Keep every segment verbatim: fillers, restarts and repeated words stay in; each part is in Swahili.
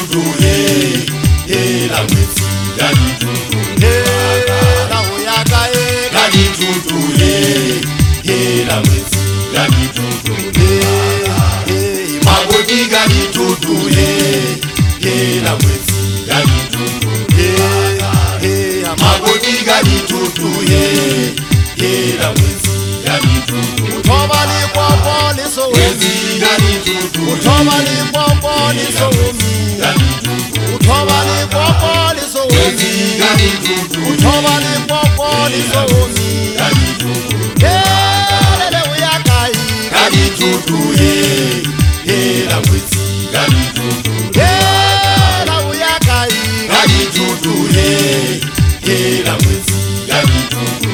ditutu he he la mwezi ya ditutu he la uyaka he la ditutu he he la mwezi ya ditutu he he magoti ga ditutu he he la mwezi ya ditutu he he magoti ga ditutu he he la mwezi ya ditutu toba ni popo ni so mwezi ya ditutu toba ni popo ni so mi ya ditutu toba ni popo ni so mwezi ya ditutu toba ni popo ni so mi ya ditutu he le uyaka hi ya ditutu he he la mwezi ya ditutu he la uyaka hi ya ditutu he he la mwezi ya ditutu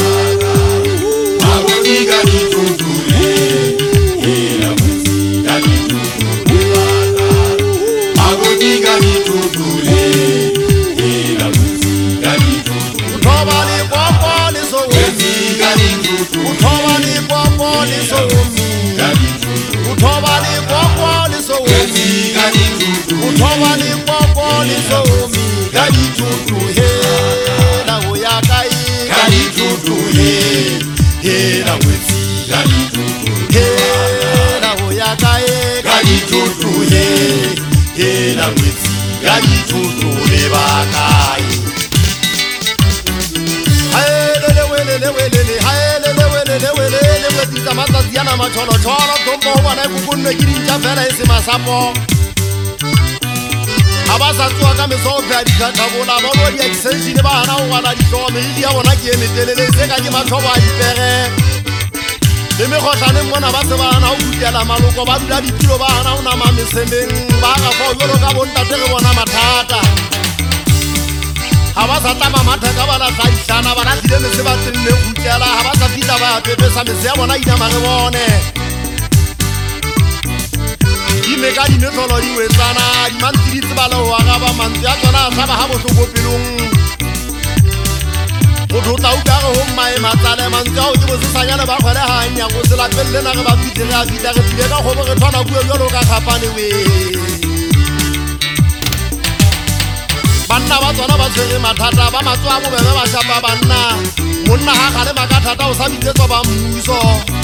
magoti ga ditutu he he la mwezi ya ditutu magoti ga ditutu he he la mwezi ya ditutu toba ni popo ni so mwezi ya ditutu toba ni popo ni so mi ya ditutu toba ni popo ni so mwezi ya ditutu toba ni popo ni so mi ya ditutu he la uyaka hi ya ditutu he he la mwezi ya ditutu he la uyaka he ya ditutu he he la mwezi ya ditutu le bakai haelele welele welele haelele welele welele wetisa masaziana macholo cholo tombo wana kukunwe kirinja fela ese masapo abasa tswa ka meso pya dikatabola ba bo di extension ba hana o wala di tome di ya bona ke metelele se ka ke mathoba di pere le me khotlane mona ba se ba hana o kutela maloko ba dula di tilo ba hana o na mamesendeng ba ga fo yolo ka bonta tere bona mathata abasa tama matha ka bala sa ihlana ba ka dile me se ba tsenne kutela abasa fita ba pepesa me se ya bona ina mare bone me ka dine tlolo di wetsana di mantsi di tsebala ho aga ba mantsi a tsona sa ba ha bohloko pelong go tlotla o ka go ho mae matsale mantsi ao ke bo sesanyana ba kgwele hanya go se lapelle na re ba fitse re a fita re tlile ka go bo re tshwana bua jalo ka khapane we banna ba tsona ba tshwere mathata ba matswa a bobebe ba shapa banna monna ha gale makathata o sa bitsetswa ba mmuso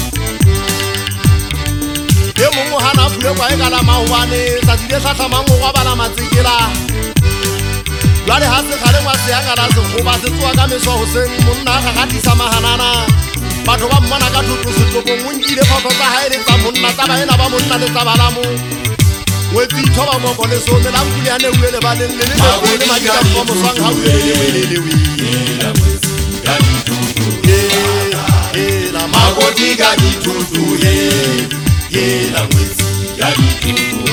e mongwe hana fule kwa e kala maobane sa dile tlhatlha mango kwa bala matsekela jwale ha se kgale ngwa se ya ngala se goba se tswa ka meso ho seng monna ga gatisa mahanana batho ba mmana ka thotlo setlopong o nkile photho tsa hae le tsa monna tsa baena ba monna le tsa balamo wetsi thoba mo go le so le la nkule ya ne uele ba le le le le madika go mo swang ha uele le uele le wi la mwezi ya ditutu he he la magoti ga ditutu he he la mwezi ya ditutu